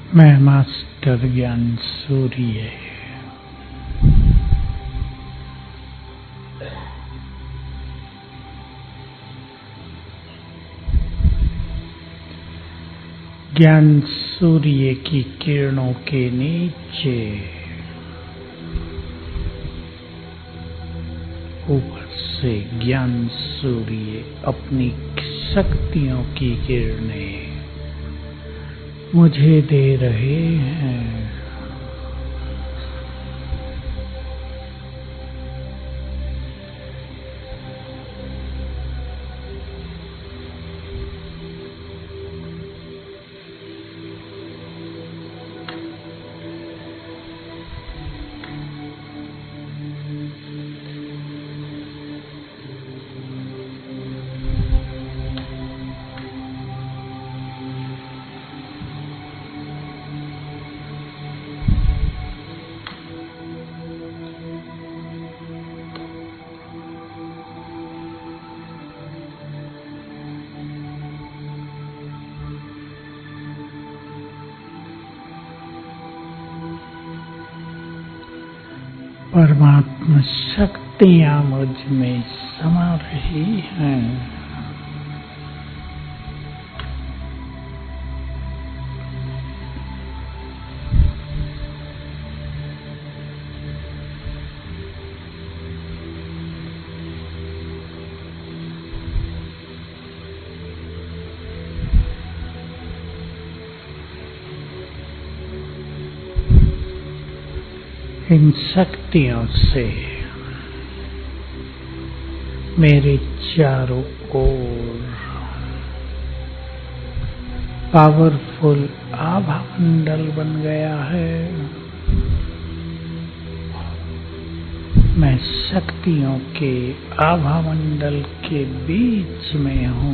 मैं मास्टर ज्ञान सूर्य। ज्ञान सूर्य की किरणों के नीचे ऊपर से ज्ञान सूर्य अपनी शक्तियों की किरणें मुझे दे रहे हैं। परमात्मा शक्तियां मुझ में समा रही हैं। इन शक्तियों से मेरे चारों ओर पावरफुल आभा मंडल बन गया है। मैं शक्तियों के आभा मंडल के बीच में हूँ।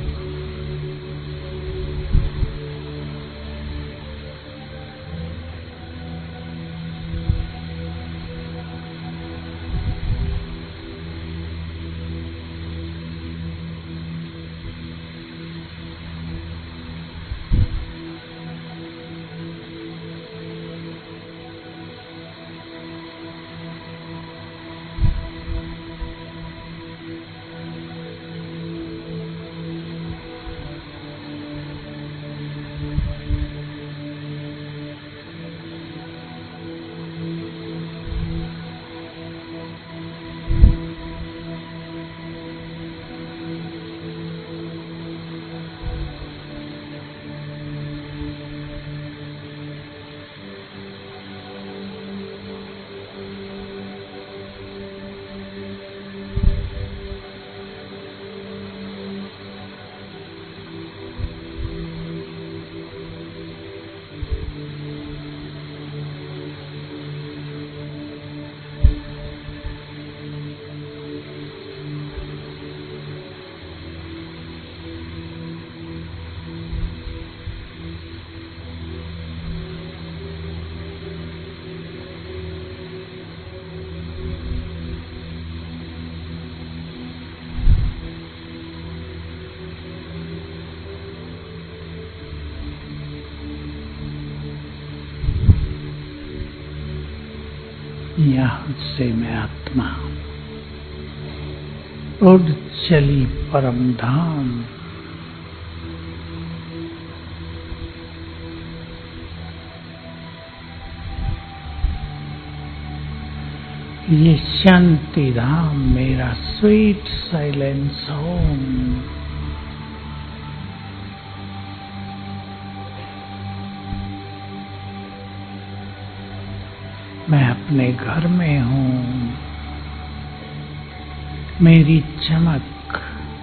यहाँ से मैं आत्मा उड़ चली परम धाम। ये शांति धाम मेरा स्वीट साइलेंस होम। मैं अपने घर में हूँ। मेरी चमक,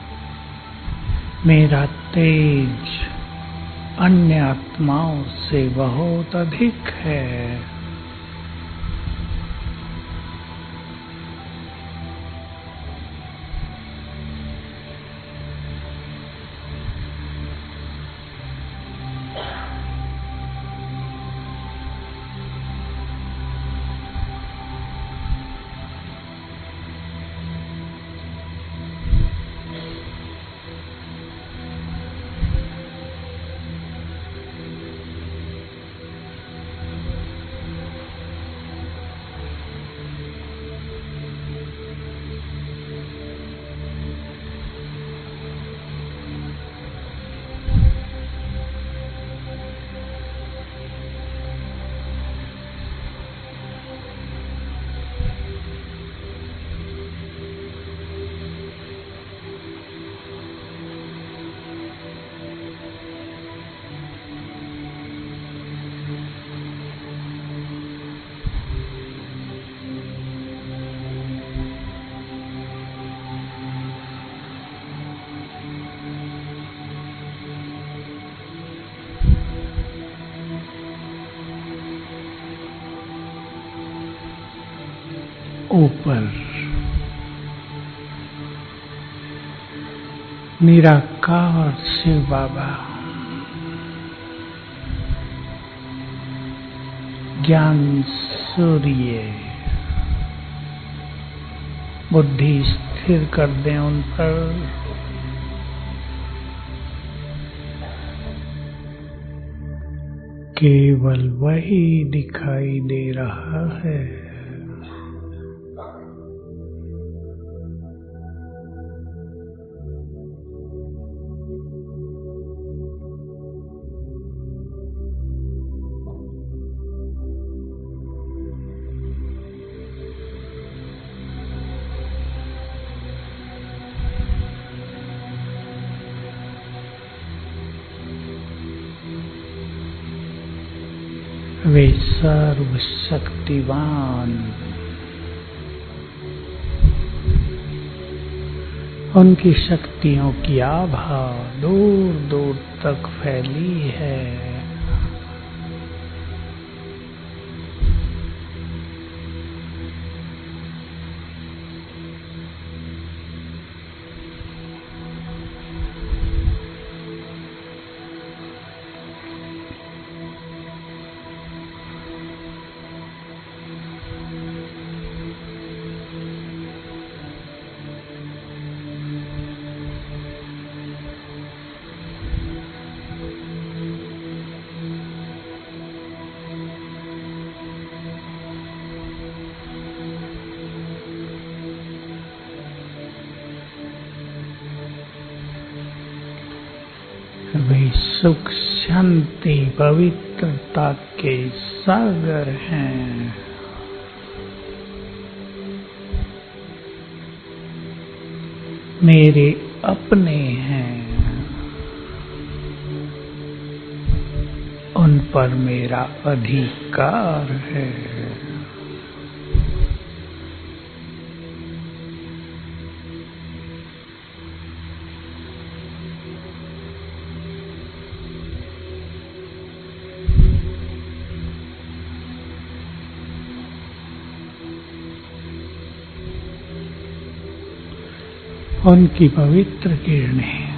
मेरा तेज अन्य आत्माओं से बहुत अधिक है। ऊपर निराकार शिव बाबा ज्ञान सूर्य बुद्धि स्थिर कर दें उन पर। केवल वही दिखाई दे रहा है। वे सर्वशक्तिवान, उनकी शक्तियों की आभा दूर दूर तक फैली है। वे सुख शांति पवित्रता के सागर हैं। मेरे अपने हैं, उन पर मेरा अधिकार है। उनकी पवित्र किरणें,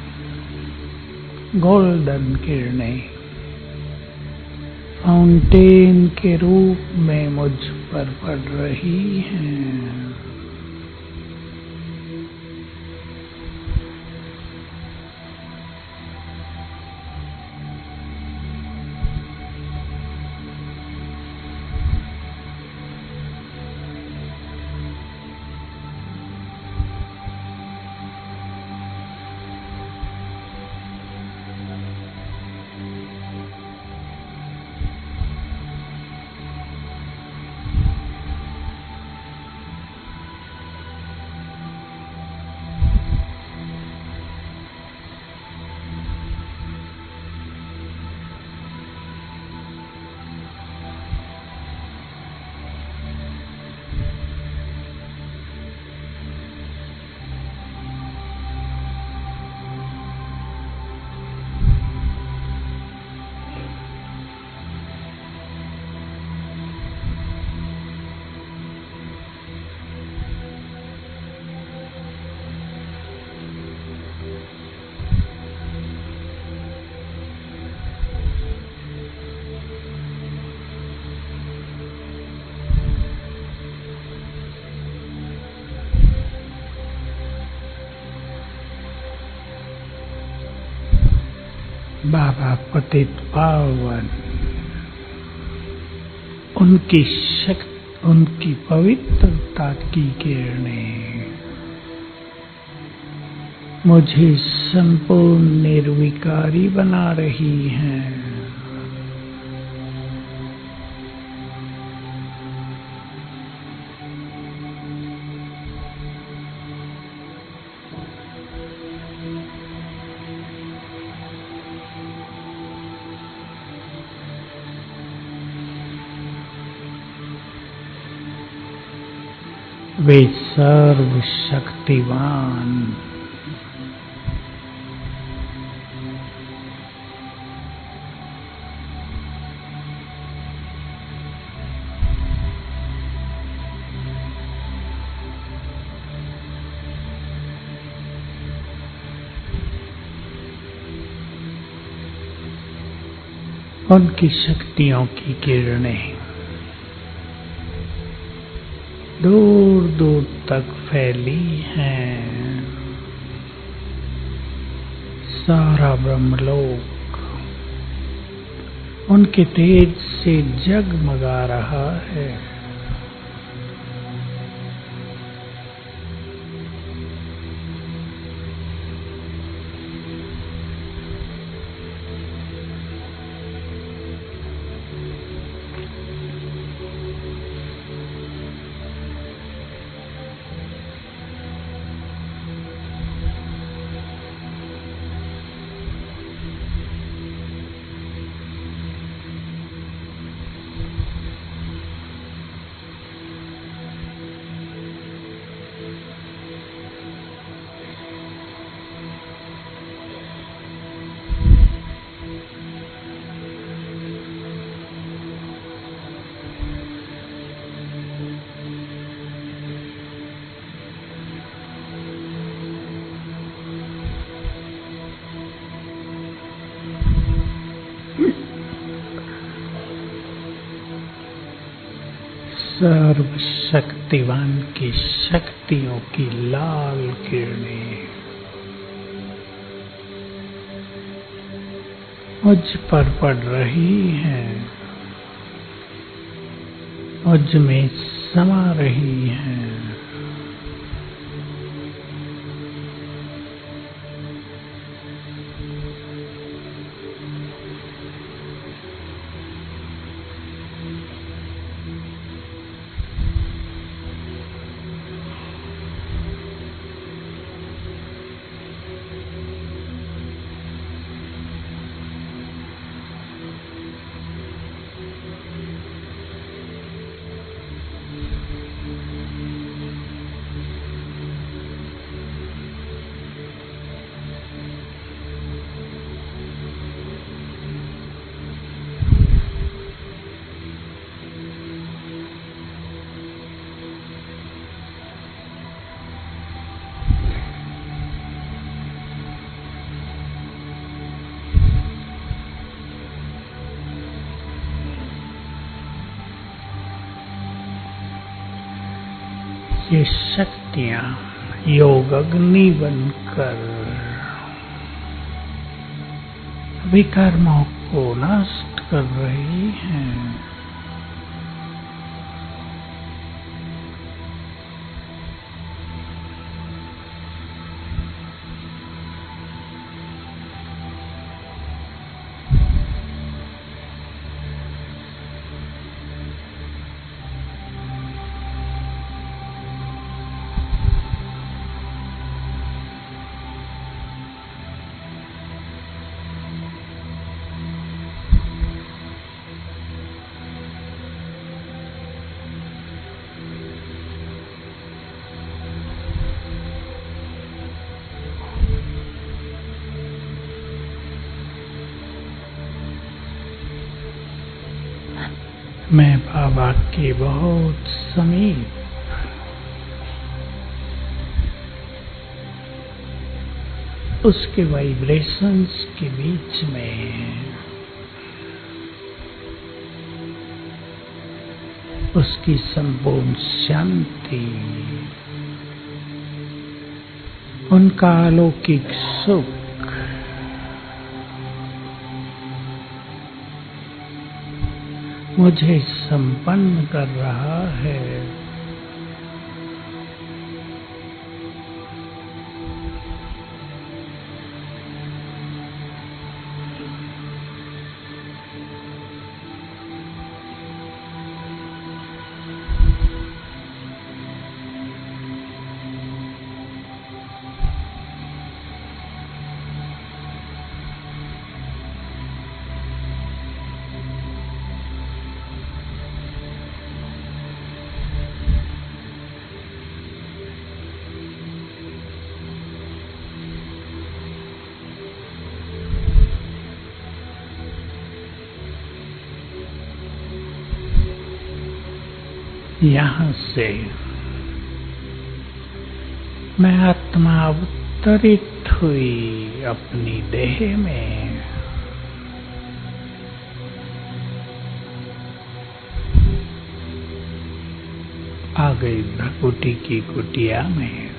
गोल्डन किरणें फाउंटेन के रूप में मुझ पर पड़ रही हैं। बाबा पतित पावन, उनकी शक्ति, उनकी पवित्रता की किरणें मुझे संपूर्ण निर्विकारी बना रही हैं। वे सर्वशक्तिवान, उनकी शक्तियों की किरणें दूर दूर तक फैली हैं। सारा ब्रह्मलोक उनके तेज से जगमगा रहा है। सर्वशक्तिवान की शक्तियों की लाल किरणें मुझ पर पड़ रही हैं, मुझ में समा रही हैं। ये शक्तियां योग अग्नि बनकर विकर्मों को नष्ट कर रही हैं। मैं बाबा के बहुत समीप उसके वाइब्रेशंस के बीच में उसकी संपूर्ण शांति, उनका अलौकिक सुख मुझे संपन्न कर रहा है। यहाँ से मैं आत्मा अवतरित हुई अपनी देह में। आ गई भ्रकुटी की कुटिया में।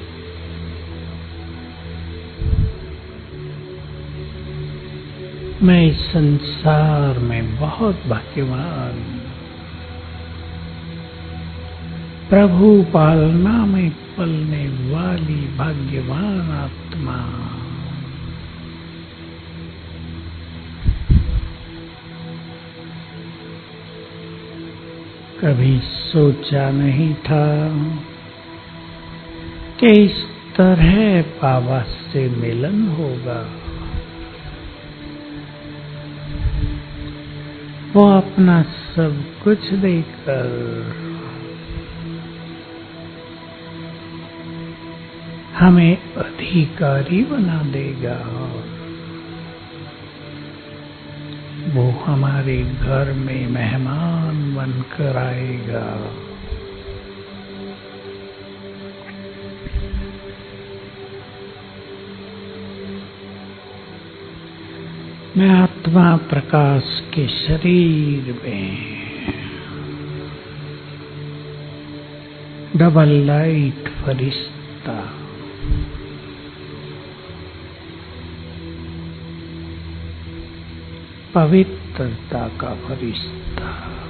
मैं इस संसार में बहुत भाग्यवान, प्रभु पालना में पलने वाली भाग्यवान आत्मा। कभी सोचा नहीं था कि इस तरह बाबा से मिलन होगा। वो अपना सब कुछ देकर हमें अधिकारी बना देगा। वो हमारे घर में मेहमान बनकर आएगा। मैं आत्मा प्रकाश के शरीर में डबल लाइट फरिश्ता, पवित्रता का फरिश्ता,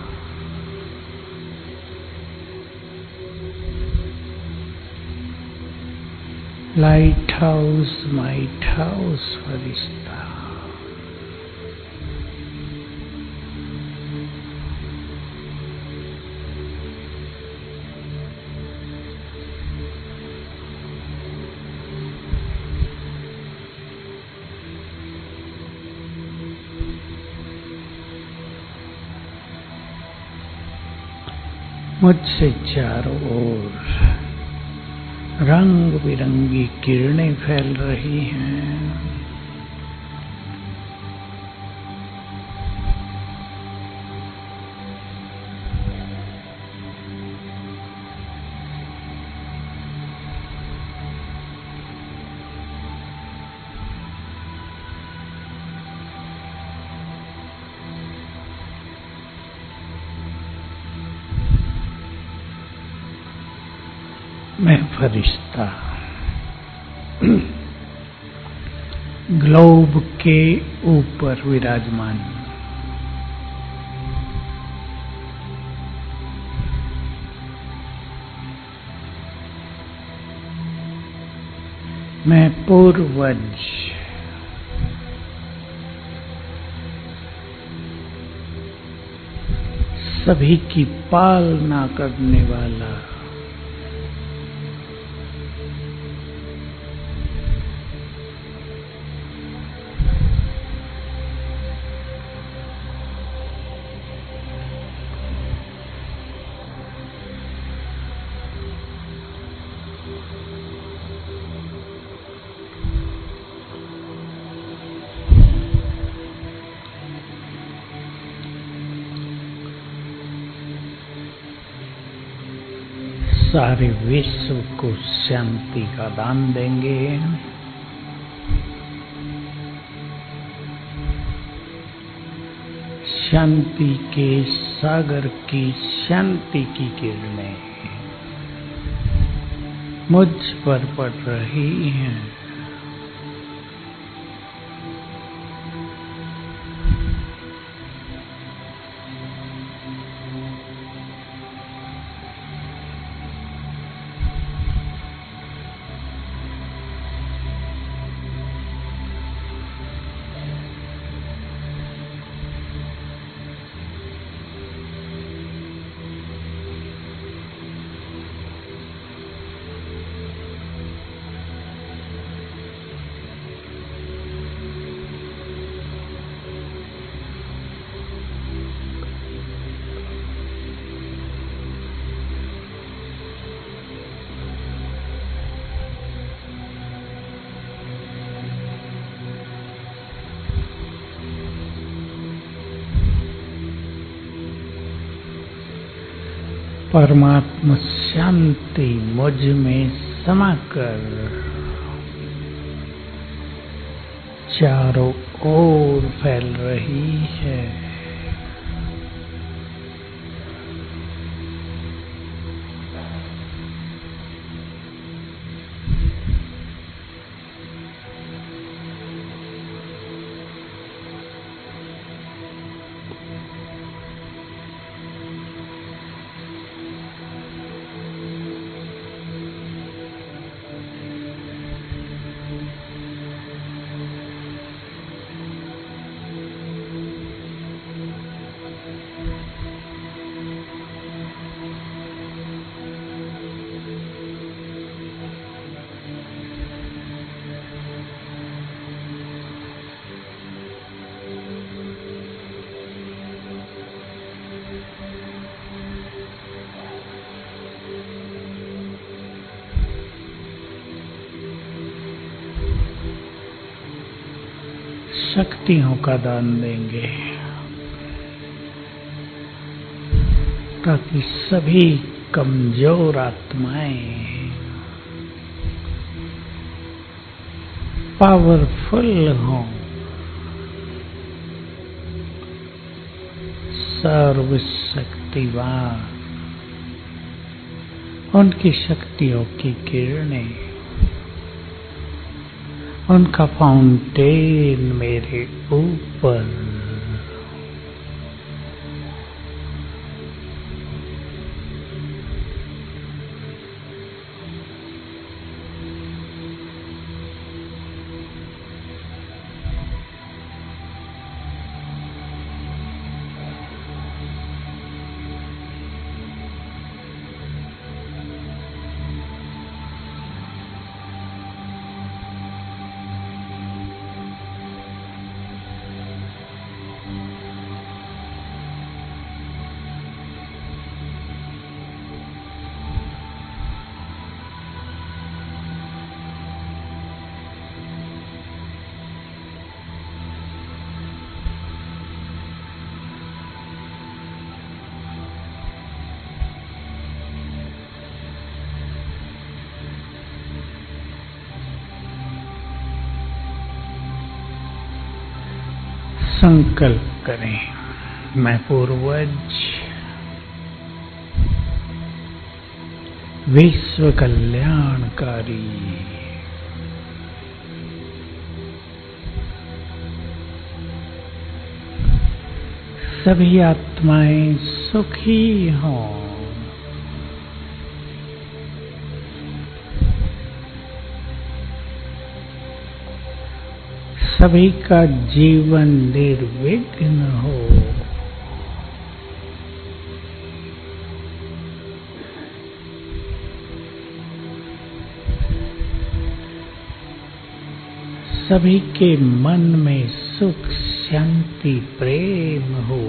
लाइट हाउस माइट हाउस फरिश्ता, मुझसे चारों ओर रंग बिरंगी किरणें फैल रही हैं। मैं फरिश्ता ग्लोब के ऊपर विराजमान, मैं पूर्वज सभी की पालना करने वाला, सारे विश्व को शांति का दान देंगे। शांति के सागर की शांति की किरणें मुझ पर पड़ रही हैं। परमात्मा शांति मुझ में समाकर चारों ओर फैल रही है। शक्तियों का दान देंगे ताकि सभी कमजोर आत्माएं पावरफुल हों, सर्वशक्तिवान। उनकी शक्तियों की किरणें, उनका फाउंटेन मेरे ऊपर। संकल्प करें, मैं पूर्वज विश्व कल्याणकारी सभी आत्माएं सुखी हों। सभी का जीवन निर्विघ्न हो। सभी के मन में सुख, शांति, प्रेम हो।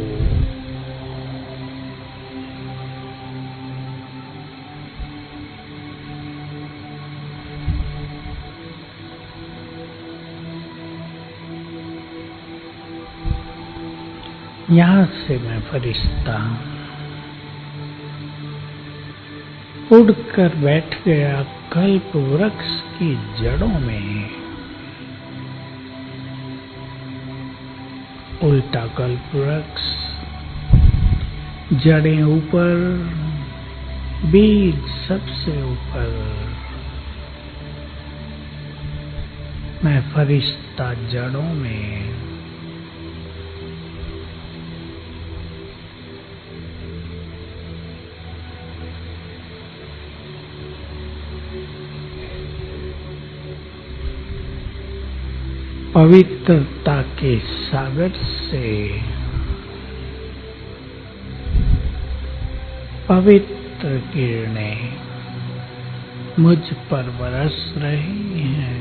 यहाँ से मैं फरिश्ता उड़कर बैठ गया कल्प वृक्ष की जड़ों में। उल्टा कल्प वृक्ष, जड़ें ऊपर, बीज सबसे ऊपर। मैं फरिश्ता जड़ों में। पवित्रता के सागर से पवित्र किरणें मुझ पर बरस रही हैं।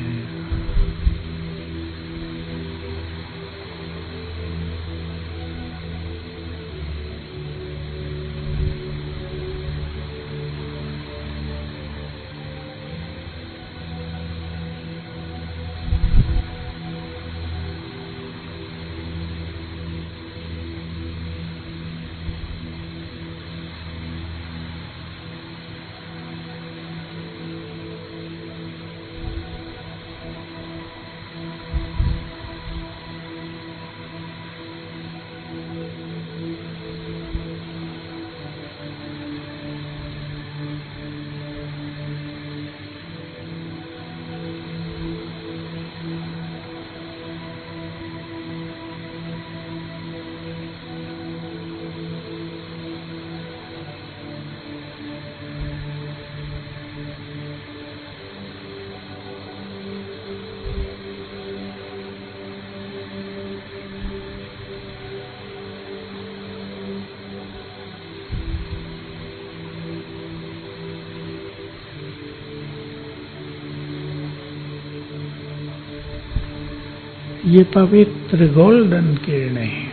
ये पवित्र गोल्डन किरणें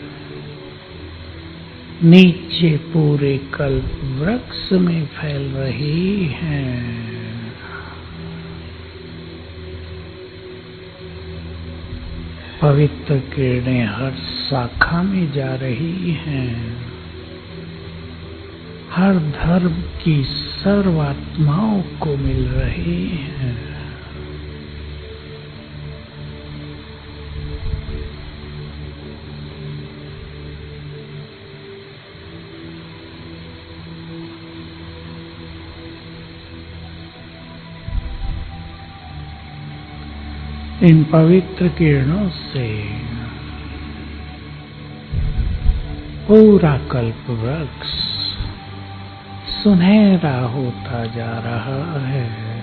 नीचे पूरे कल्प वृक्ष में फैल रही हैं। पवित्र किरणें हर शाखा में जा रही हैं, हर धर्म की सर्वात्माओं को मिल रही हैं। इन पवित्र किरणों से पूरा कल्प वृक्ष सुनहरा होता जा रहा है।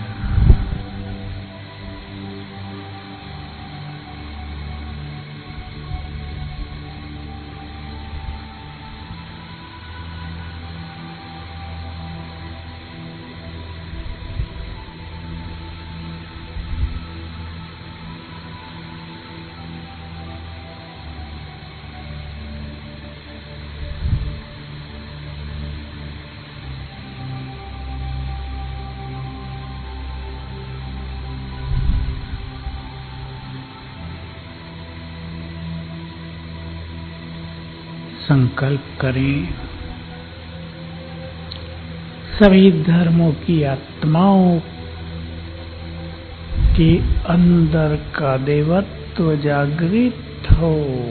संकल्प करें, सभी धर्मों की आत्माओं के अंदर का देवत्व जागृत हो।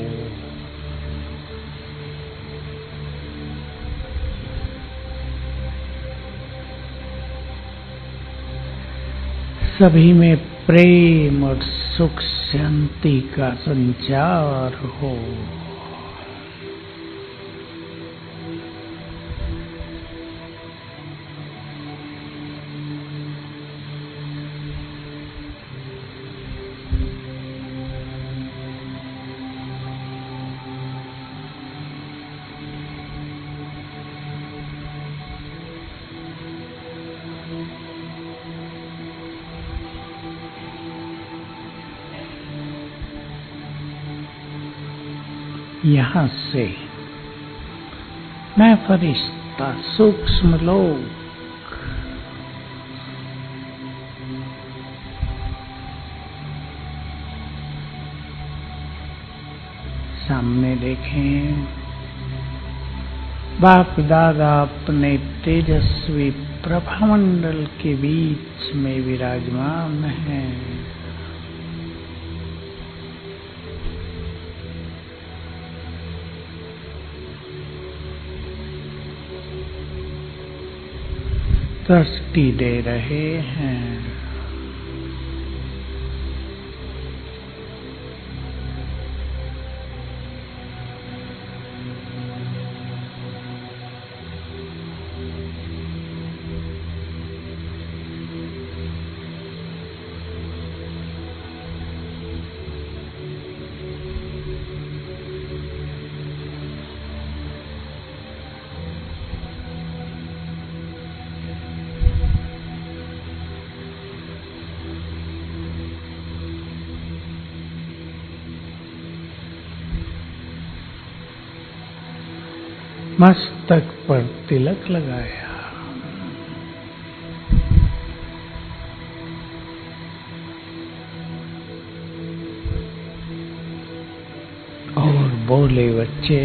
सभी में प्रेम और सुख शांति का संचार हो। यहाँ से मैं फरिश्ता सूक्ष्म लोक सामने देखें। बाप दादा अपने तेजस्वी प्रभामंडल के बीच में विराजमान हैं। दृष्टि दे रहे हैं। मस्तक पर तिलक लगाया। और बोले, बच्चे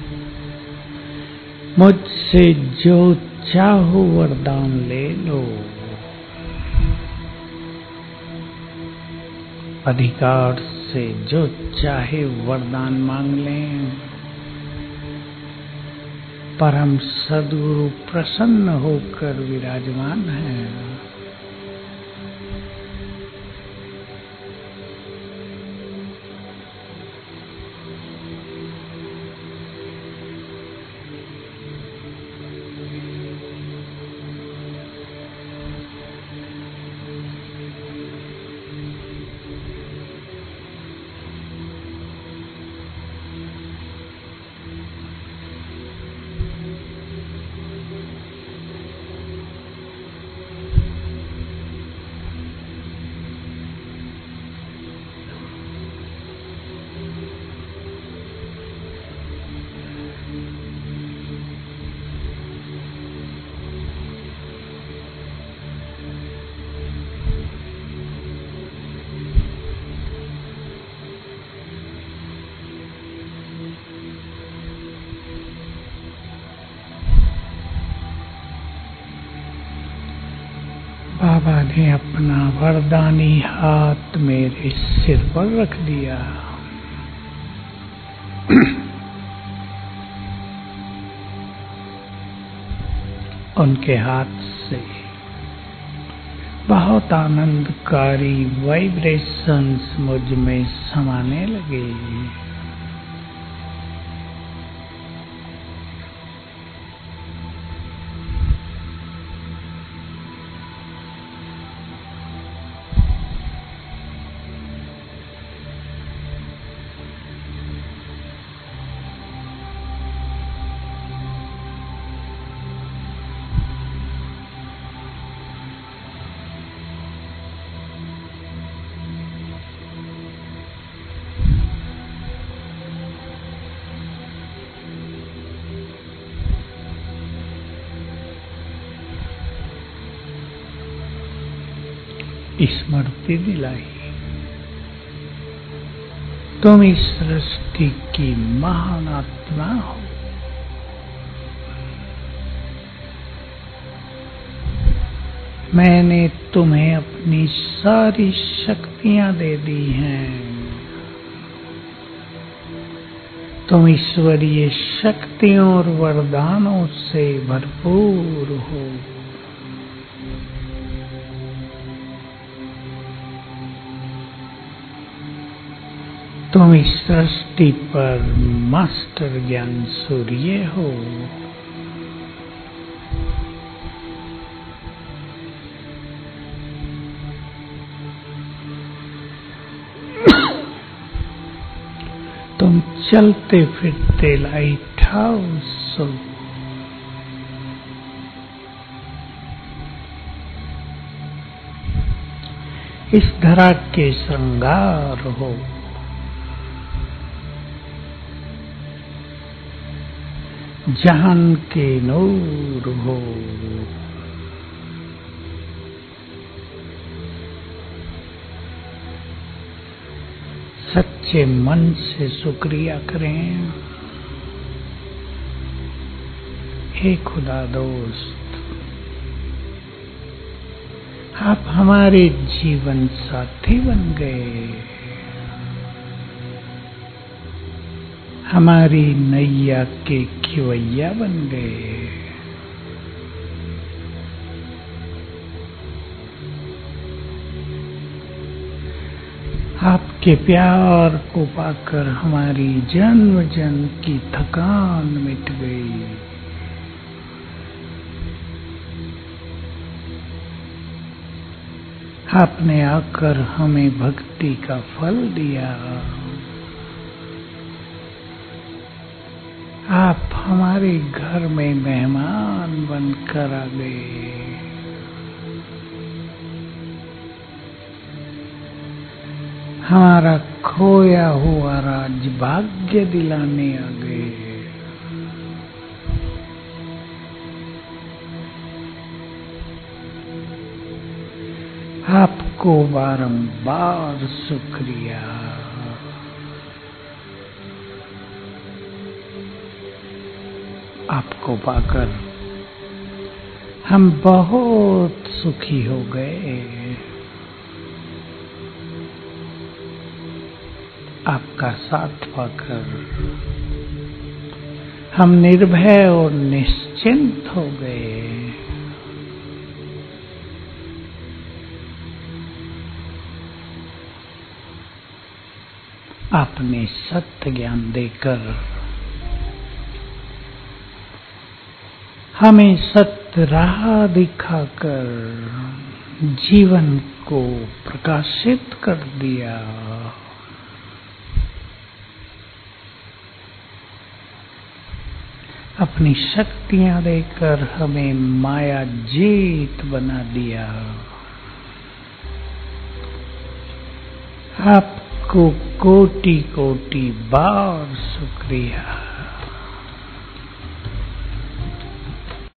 मुझसे जो चाहो वरदान ले लो। अधिकार से जो चाहे वरदान मांग लें। परम सद्गुरु प्रसन्न होकर विराजमान हैं। बाबा ने अपना वरदानी हाथ मेरे सिर पर रख दिया। उनके हाथ से बहुत आनंदकारी वाइब्रेशंस मुझ में समाने लगे। स्मृति दिलाई, तुम इस सृष्टि की महान आत्मा हो। मैंने तुम्हें अपनी सारी शक्तियां दे दी हैं। तुम ईश्वरीय शक्तियों और वरदानों से भरपूर हो। तुम इस सृष्टि पर मास्टर ज्ञान सूर्य हो। तुम चलते फिरते लाइट हाउस हो। इस धरा के श्रृंगार हो। जहान के नूर हो। सच्चे मन से शुक्रिया करें। हे खुदा दोस्त, आप हमारे जीवन साथी बन गए। हमारी नैया के खिवैया बन गए। आपके प्यार को पाकर हमारी जन्म जन्म की थकान मिट गई। आपने आकर हमें भक्ति का फल दिया। आप हमारे घर में मेहमान बनकर आ गए। हमारा खोया हुआ राज भाग्य दिलाने आ गए। आपको बारंबार शुक्रिया। आपको पाकर हम बहुत सुखी हो गए। आपका साथ पाकर हम निर्भय और निश्चिंत हो गए। आपने सत्य ज्ञान देकर हमें सत्य राह दिखाकर जीवन को प्रकाशित कर दिया। अपनी शक्तियां देकर हमें माया जीत बना दिया। आपको कोटि कोटि बार शुक्रिया।